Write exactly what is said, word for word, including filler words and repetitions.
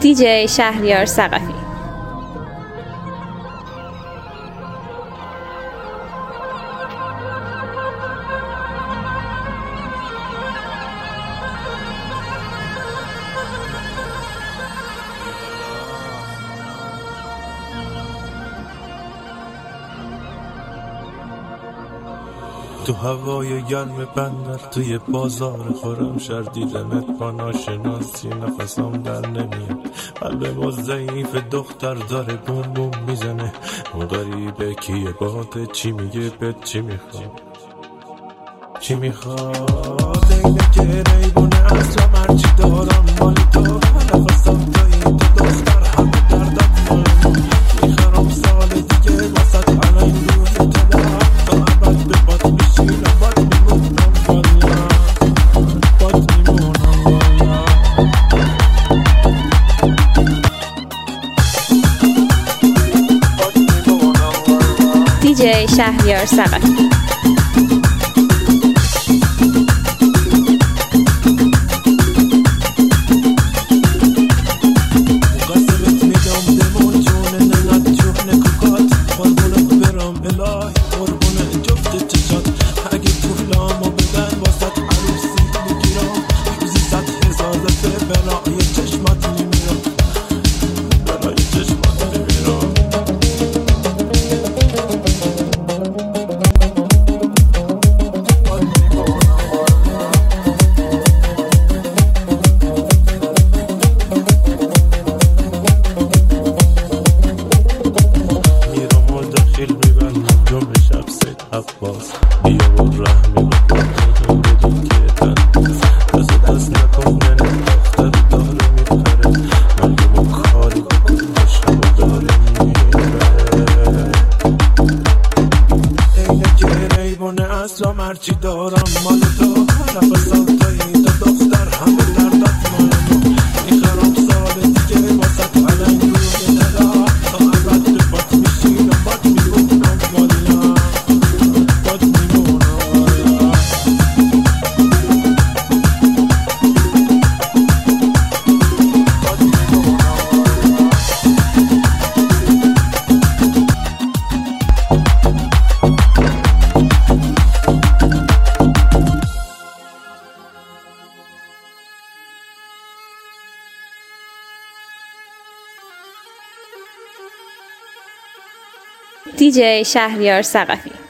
دیجی شهریار ثقفی. تو هوای گرم بندر توی بازار خورم شهر دیدمت با ناشناسی نفسم در نمیاد. قلب با ضعیف دختر داره بوم بوم میزنه. اون غریبه کیه باده چی میگه بهت چی میخواد چی میخواد اینه که ریبونه اصلا مرچی دارم مال تو نفسم توی تو دختر همه دردم مال میخرم سال دیگه واسط علای روی تلم تا عبد به باد میشینم باد میمونم والا باد میمونم والا دیجی شهریار ثقفی. عباس بیا و رحمی بکن بدون که تن دست دست نکن ننه دختر داره میپره معلوم کاری بکن عشقم داره میره اینه که ریبونه اصلا مرچی دارم مال تو نفسم تایی تو دختر همه دردت مال تو میخرم سال دیگه واسط علنگ روی دلا تا عبد به باد میشینم باد میمونم والا دیجی شهریار ثقفی.